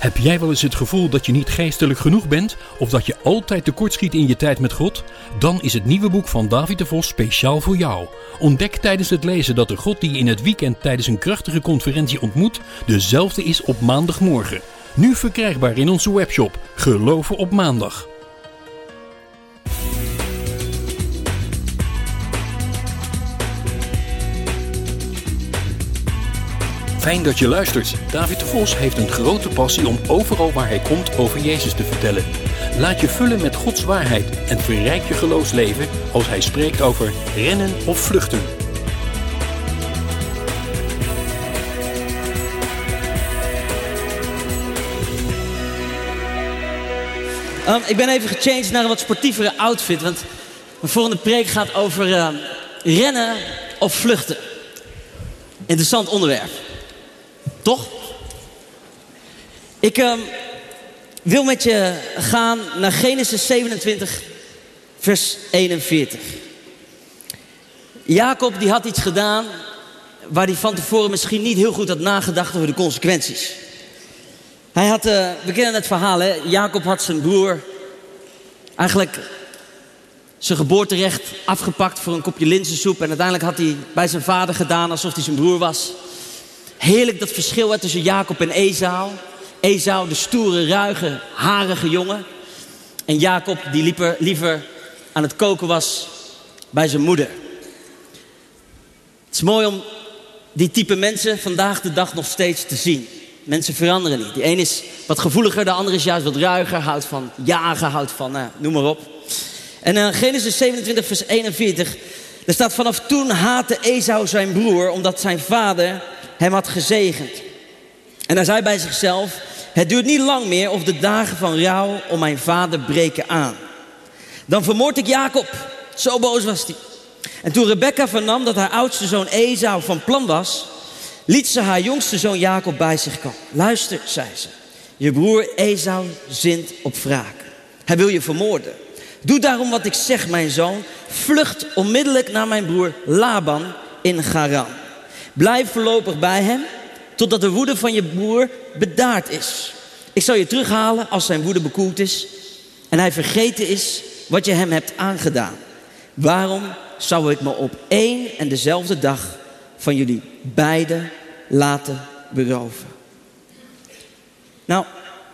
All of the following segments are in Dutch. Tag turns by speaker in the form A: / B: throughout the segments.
A: Heb jij wel eens het gevoel dat je niet geestelijk genoeg bent? Of dat je altijd tekortschiet in je tijd met God? Dan is het nieuwe boek van David de Vos speciaal voor jou. Ontdek tijdens het lezen dat de God die je in het weekend tijdens een krachtige conferentie ontmoet, dezelfde is op maandagmorgen. Nu verkrijgbaar in onze webshop. Geloven op maandag. Fijn dat je luistert. David de Vos heeft een grote passie om overal waar hij komt over Jezus te vertellen. Laat je vullen met Gods waarheid en verrijk je geloofsleven als hij spreekt over rennen of vluchten.
B: Ik ben even gechanged naar een wat sportievere outfit, want mijn volgende preek gaat over rennen of vluchten. Interessant onderwerp. Toch? Ik wil met je gaan naar Genesis 27, vers 41. Jacob die had iets gedaan waar hij van tevoren misschien niet heel goed had nagedacht over de consequenties. Hij had, we kennen het verhaal, hè? Jacob had zijn broer eigenlijk zijn geboorterecht afgepakt voor een kopje linzensoep. En uiteindelijk had hij bij zijn vader gedaan alsof hij zijn broer was. Heerlijk dat verschil tussen Jacob en Esau. Esau, de stoere, ruige, harige jongen. En Jacob, die liever aan het koken was bij zijn moeder. Het is mooi om die type mensen vandaag de dag nog steeds te zien. Mensen veranderen niet. Die een is wat gevoeliger, de ander is juist wat ruiger. Houdt van jagen, houdt van, noem maar op. En Genesis 27, vers 41. Er staat: vanaf toen haatte Esau zijn broer, omdat zijn vader hem had gezegend. En hij zei bij zichzelf: het duurt niet lang meer of de dagen van rouw om mijn vader breken aan. Dan vermoord ik Jacob. Zo boos was hij. En toen Rebekka vernam dat haar oudste zoon Esau van plan was, liet ze haar jongste zoon Jacob bij zich komen. Luister, zei ze, je broer Esau zint op wraak. Hij wil je vermoorden. Doe daarom wat ik zeg, mijn zoon. Vlucht onmiddellijk naar mijn broer Laban in Haran. Blijf voorlopig bij hem, totdat de woede van je broer bedaard is. Ik zal je terughalen als zijn woede bekoeld is en hij vergeten is wat je hem hebt aangedaan. Waarom zou ik me op één en dezelfde dag van jullie beiden laten beroven? Nou,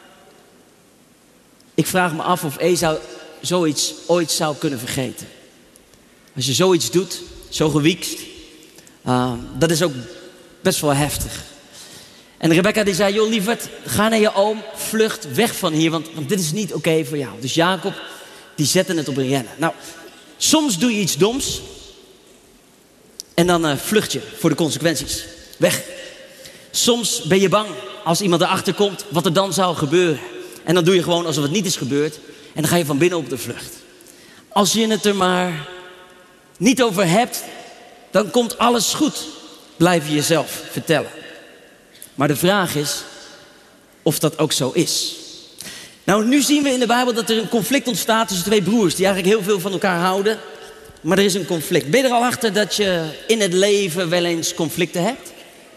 B: ik vraag me af of Esau zoiets ooit zou kunnen vergeten. Als je zoiets doet, zo gewiekst, dat is ook best wel heftig. En Rebekka die zei: joh lieverd, ga naar je oom, vlucht weg van hier, want dit is niet oké voor jou. Dus Jacob, die zette het op een rennen. Nou, soms doe je iets doms en dan vlucht je voor de consequenties. Weg. Soms ben je bang als iemand erachter komt wat er dan zou gebeuren. En dan doe je gewoon alsof het niet is gebeurd en dan ga je van binnen op de vlucht. Als je het er maar niet over hebt, dan komt alles goed, blijf je jezelf vertellen. Maar de vraag is of dat ook zo is. Nou, nu zien we in de Bijbel dat er een conflict ontstaat tussen twee broers die eigenlijk heel veel van elkaar houden. Maar er is een conflict. Ben je er al achter dat je in het leven wel eens conflicten hebt?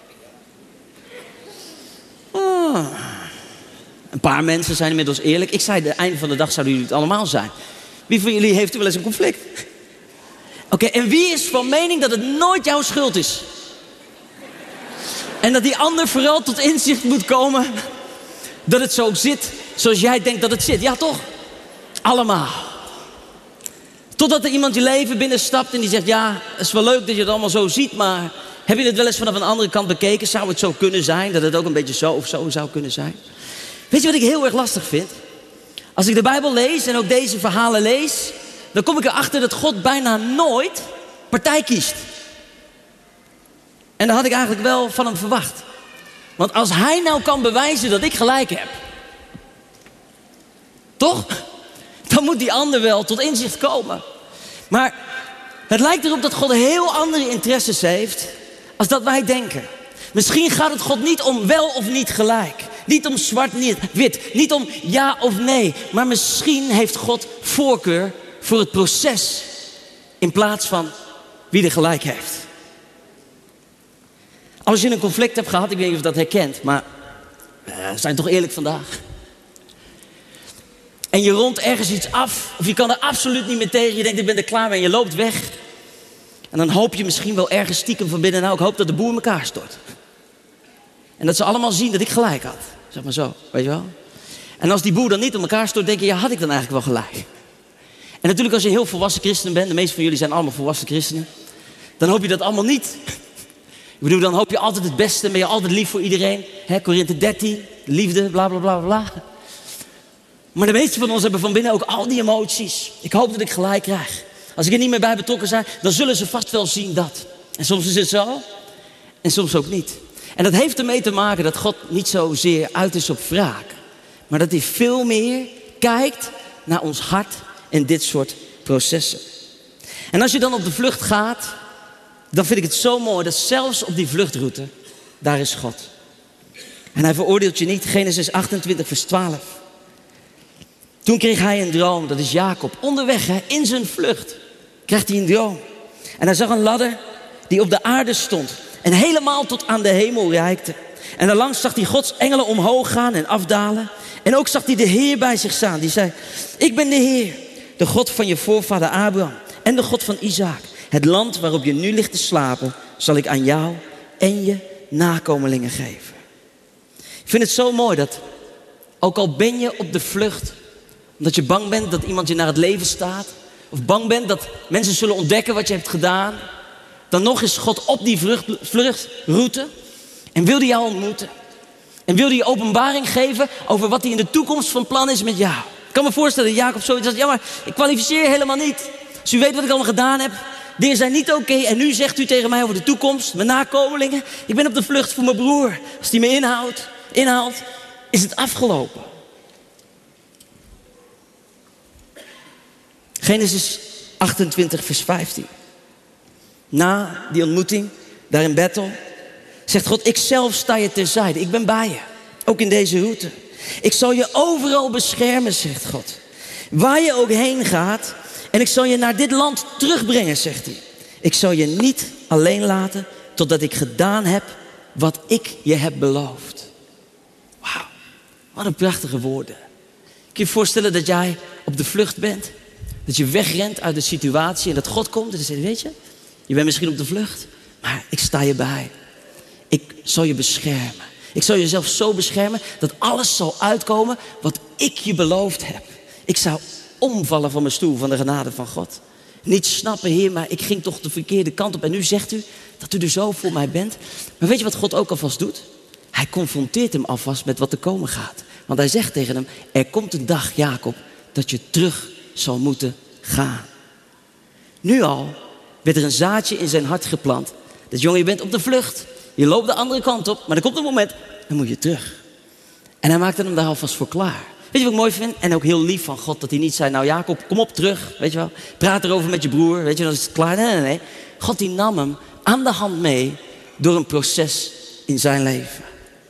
B: Een paar mensen zijn inmiddels eerlijk. Ik zei, het einde van de dag zouden jullie het allemaal zijn. Wie van jullie heeft er wel eens een conflict? Oké, en wie is van mening dat het nooit jouw schuld is? En dat die ander vooral tot inzicht moet komen dat het zo zit zoals jij denkt dat het zit. Ja, toch? Allemaal. Totdat er iemand je leven binnenstapt en die zegt: ja, het is wel leuk dat je het allemaal zo ziet, maar heb je het wel eens vanaf een andere kant bekeken? Zou het zo kunnen zijn dat het ook een beetje zo of zo zou kunnen zijn? Weet je wat ik heel erg lastig vind? Als ik de Bijbel lees en ook deze verhalen lees, dan kom ik erachter dat God bijna nooit partij kiest. En dat had ik eigenlijk wel van hem verwacht. Want als hij nou kan bewijzen dat ik gelijk heb, toch? Dan moet die ander wel tot inzicht komen. Maar het lijkt erop dat God heel andere interesses heeft als dat wij denken. Misschien gaat het God niet om wel of niet gelijk. Niet om zwart, niet wit. Niet om ja of nee. Maar misschien heeft God voorkeur voor het proces in plaats van wie er gelijk heeft. Als je een conflict hebt gehad, ik weet niet of je dat herkent, maar Zijn toch eerlijk vandaag? En je rondt ergens iets af. Of je kan er absoluut niet meer tegen. Je denkt, ik ben er klaar mee. En je loopt weg. En dan hoop je misschien wel ergens stiekem van binnen. Nou, ik hoop dat de boel in elkaar stort. En dat ze allemaal zien dat ik gelijk had. Zeg maar zo, weet je wel. En als die boel dan niet in elkaar stort, denk je, ja, had ik dan eigenlijk wel gelijk? En natuurlijk als je heel volwassen christen bent. De meeste van jullie zijn allemaal volwassen christenen. Dan hoop je dat allemaal niet. Ik bedoel, dan hoop je altijd het beste. Ben je altijd lief voor iedereen. Korinthe 13, liefde, bla bla bla bla. Maar de meeste van ons hebben van binnen ook al die emoties. Ik hoop dat ik gelijk krijg. Als ik er niet meer bij betrokken ben, dan zullen ze vast wel zien dat. En soms is het zo. En soms ook niet. En dat heeft ermee te maken dat God niet zozeer uit is op wraak. Maar dat hij veel meer kijkt naar ons hart in dit soort processen. En als je dan op de vlucht gaat, dan vind ik het zo mooi dat zelfs op die vluchtroute, daar is God. En hij veroordeelt je niet. Genesis 28 vers 12. Toen kreeg hij een droom, dat is Jacob. Onderweg, in zijn vlucht, krijgt hij een droom. En hij zag een ladder die op de aarde stond. En helemaal tot aan de hemel reikte. En daarlangs zag hij Gods engelen omhoog gaan en afdalen. En ook zag hij de Heer bij zich staan. Die zei, ik ben de Heer, de God van je voorvader Abraham. En de God van Isaac. Het land waarop je nu ligt te slapen, zal ik aan jou en je nakomelingen geven. Ik vind het zo mooi dat, ook al ben je op de vlucht, omdat je bang bent dat iemand je naar het leven staat, of bang bent dat mensen zullen ontdekken wat je hebt gedaan, dan nog is God op die vluchtroute en wil hij jou ontmoeten. En wil hij je openbaring geven over wat hij in de toekomst van plan is met jou. Ik kan me voorstellen dat Jacob zoiets zegt, ja maar ik kwalificeer helemaal niet. Als u weet wat ik allemaal gedaan heb, dingen zijn niet oké. En nu zegt u tegen mij over de toekomst, mijn nakomelingen. Ik ben op de vlucht voor mijn broer. Als die me inhaalt, is het afgelopen. Genesis 28 vers 15. Na die ontmoeting, daar in Bethel, zegt God, ik zelf sta je terzijde. Ik ben bij je, ook in deze route. Ik zal je overal beschermen, zegt God. Waar je ook heen gaat. En ik zal je naar dit land terugbrengen, zegt hij. Ik zal je niet alleen laten totdat ik gedaan heb wat ik je heb beloofd. Wauw, wat een prachtige woorden. Kun je je voorstellen dat jij op de vlucht bent? Dat je wegrent uit de situatie en dat God komt en zegt, weet je, je bent misschien op de vlucht, maar ik sta je bij. Ik zal je beschermen. Ik zal jezelf zo beschermen dat alles zal uitkomen wat ik je beloofd heb. Ik zou omvallen van mijn stoel van de genade van God. Niet snappen, Heer, maar ik ging toch de verkeerde kant op. En nu zegt u dat u er zo voor mij bent. Maar weet je wat God ook alvast doet? Hij confronteert hem alvast met wat er komen gaat. Want hij zegt tegen hem, er komt een dag, Jacob, dat je terug zal moeten gaan. Nu al werd er een zaadje in zijn hart geplant. Dat jongen, je bent op de vlucht. Je loopt de andere kant op, maar er komt een moment, dan moet je terug. En hij maakte hem daar alvast voor klaar. Weet je wat ik mooi vind? En ook heel lief van God, dat hij niet zei, nou Jacob, kom op terug, weet je wel. Praat erover met je broer, weet je, dan is het klaar. Nee. God die nam hem aan de hand mee door een proces in zijn leven.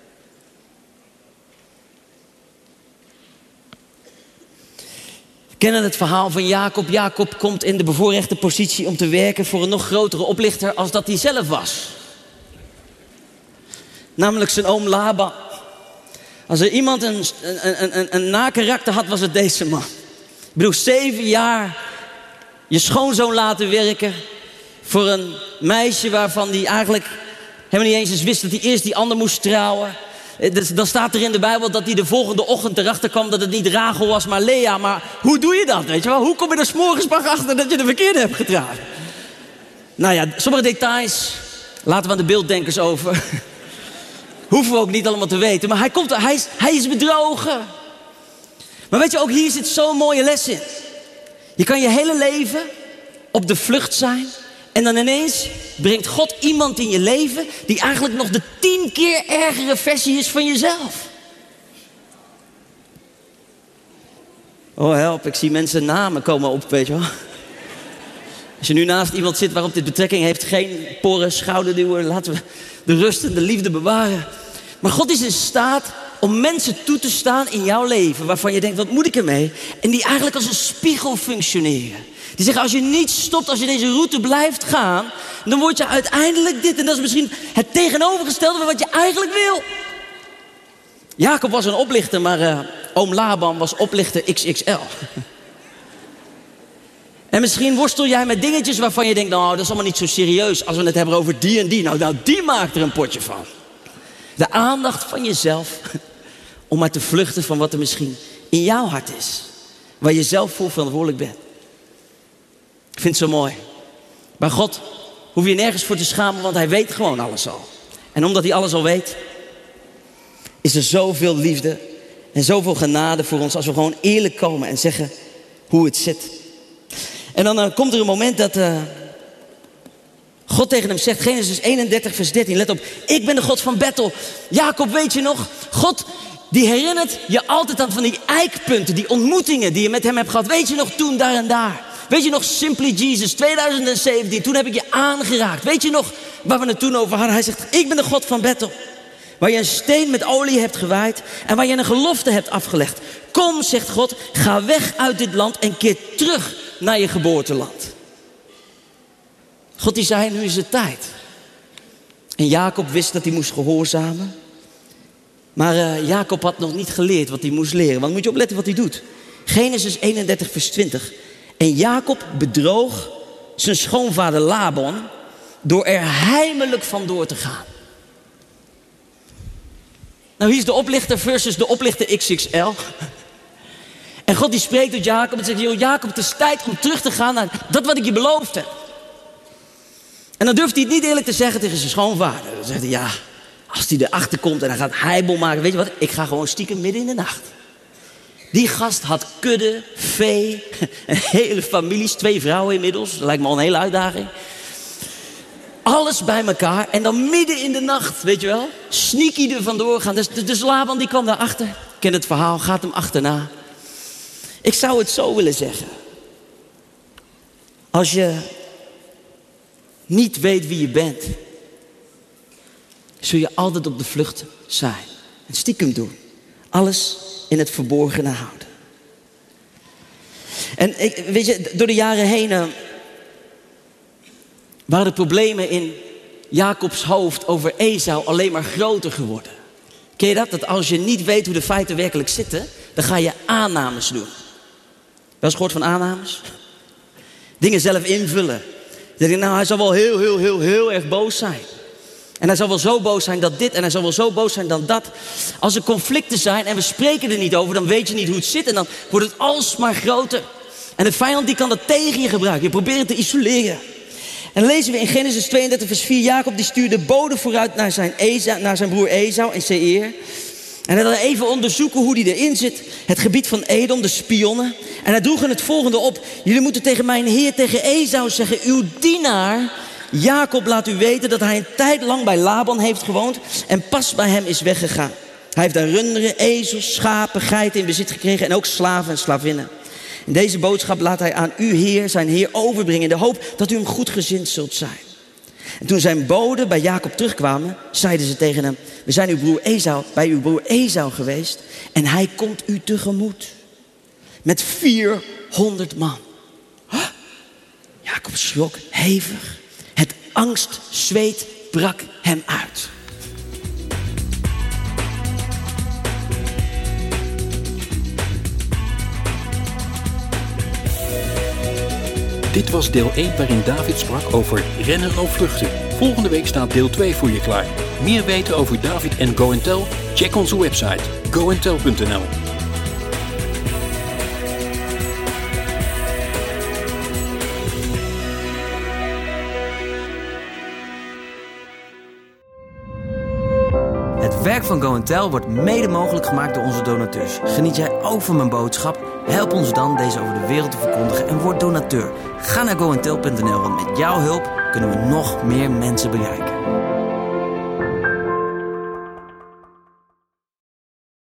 B: We kennen het verhaal van Jacob. Jacob komt in de bevoorrechte positie om te werken voor een nog grotere oplichter als dat hij zelf was. Namelijk zijn oom Laban. Als er iemand een na-karakter had, was het deze man. Ik bedoel, 7 jaar je schoonzoon laten werken voor een meisje waarvan die eigenlijk helemaal niet eens wist dat hij eerst die ander moest trouwen. Dan staat er in de Bijbel dat hij de volgende ochtend erachter kwam dat het niet Rachel was, maar Lea. Maar hoe doe je dat, weet je wel? Hoe kom je er 's morgens pas achter dat je de verkeerde hebt getrouwd? Nou ja, sommige details laten we aan de beelddenkers over. Hoeven we ook niet allemaal te weten. Maar hij is bedrogen. Maar weet je, ook hier zit zo'n mooie les in. Je kan je hele leven op de vlucht zijn. En dan ineens brengt God iemand in je leven die eigenlijk nog de 10 keer ergere versie is van jezelf. Oh help, ik zie mensen namen komen op, weet je wel. Als je nu naast iemand zit waarop dit betrekking heeft, geen porren, schouderduwen, laten we de rust en de liefde bewaren. Maar God is in staat om mensen toe te staan in jouw leven waarvan je denkt, wat moet ik ermee? En die eigenlijk als een spiegel functioneren. Die zeggen, als je niet stopt, als je deze route blijft gaan, dan word je uiteindelijk dit. En dat is misschien het tegenovergestelde van wat je eigenlijk wil. Jacob was een oplichter, maar oom Laban was oplichter XXL. En misschien worstel jij met dingetjes waarvan je denkt, nou, dat is allemaal niet zo serieus. Als we het hebben over die en die, nou die maakt er een potje van. De aandacht van jezelf om maar te vluchten van wat er misschien in jouw hart is. Waar je zelf voor verantwoordelijk bent. Ik vind het zo mooi. Bij God hoef je nergens voor te schamen, want hij weet gewoon alles al. En omdat hij alles al weet, is er zoveel liefde en zoveel genade voor ons als we gewoon eerlijk komen en zeggen hoe het zit. En dan komt er een moment dat God tegen hem zegt, Genesis 31 vers 13, let op, ik ben de God van Bethel. Jacob, weet je nog, God die herinnert je altijd aan van die eikpunten, die ontmoetingen die je met hem hebt gehad. Weet je nog toen, daar en daar? Weet je nog Simply Jesus 2017, toen heb ik je aangeraakt. Weet je nog waar we het toen over hadden? Hij zegt, ik ben de God van Bethel. Waar je een steen met olie hebt gewaaid en waar je een gelofte hebt afgelegd. Kom, zegt God, ga weg uit dit land en keer terug naar je geboorteland. God die zei, nu is het tijd. En Jacob wist dat hij moest gehoorzamen. Maar Jacob had nog niet geleerd wat hij moest leren. Want moet je opletten wat hij doet. Genesis 31 vers 20. En Jacob bedroog zijn schoonvader Laban door er heimelijk vandoor te gaan. Nou, hier is de oplichter versus de oplichter XXL. En God die spreekt tot Jacob en zegt, joh Jacob, het is tijd om terug te gaan naar dat wat ik je beloofd heb. En dan durft hij het niet eerlijk te zeggen tegen zijn schoonvader. Dan zegt hij, ja, als hij erachter komt en hij gaat heibel maken, weet je wat, ik ga gewoon stiekem midden in de nacht. Die gast had kudde, vee, een hele families, 2 vrouwen inmiddels. Dat lijkt me al een hele uitdaging. Alles bij elkaar en dan midden in de nacht, weet je wel, sneaky er vandoor gaan. Dus Laban die kwam daarachter, kent het verhaal, gaat hem achterna. Ik zou het zo willen zeggen. Als je niet weet wie je bent, zul je altijd op de vlucht zijn. En stiekem doen. Alles in het verborgene houden. En weet je, door de jaren heen waren de problemen in Jacobs hoofd over Esau alleen maar groter geworden. Ken je dat? Dat als je niet weet hoe de feiten werkelijk zitten, dan ga je aannames doen. Wel eens gehoord van aannames? Dingen zelf invullen. Dan denk je, nou, hij zal wel heel erg boos zijn. En hij zal wel zo boos zijn dat dit en hij zal wel zo boos zijn dan dat. Als er conflicten zijn en we spreken er niet over, dan weet je niet hoe het zit. En dan wordt het alsmaar groter. En de vijand die kan dat tegen je gebruiken. Je probeert het te isoleren. En dan lezen we in Genesis 32 vers 4. Jacob die stuurde boden vooruit naar zijn broer Esau in Seir. En hij wilde even onderzoeken hoe die erin zit. Het gebied van Edom, de spionnen. En hij droeg het volgende op. Jullie moeten tegen mijn heer, tegen Esau zeggen, uw dienaar Jacob laat u weten dat hij een tijd lang bij Laban heeft gewoond en pas bij hem is weggegaan. Hij heeft daar runderen, ezels, schapen, geiten in bezit gekregen en ook slaven en slavinnen. En deze boodschap laat hij aan uw heer, zijn heer, overbrengen in de hoop dat u hem goedgezind zult zijn. En toen zijn boden bij Jacob terugkwamen, zeiden ze tegen hem, we zijn bij uw broer Esau geweest en hij komt u tegemoet. Met 400 man. Jacob schrok hevig. Het angstzweet brak hem uit.
A: Dit was deel 1 waarin David sprak over rennen of vluchten. Volgende week staat deel 2 voor je klaar. Meer weten over David en Go & Tell? Check onze website goandtell.nl.
B: Het werk van Go & Tell wordt mede mogelijk gemaakt door onze donateurs. Geniet jij ook van mijn boodschap? Help ons dan deze over de wereld te verkondigen en word donateur. Ga naar goandtell.nl, want met jouw hulp kunnen we nog meer mensen bereiken.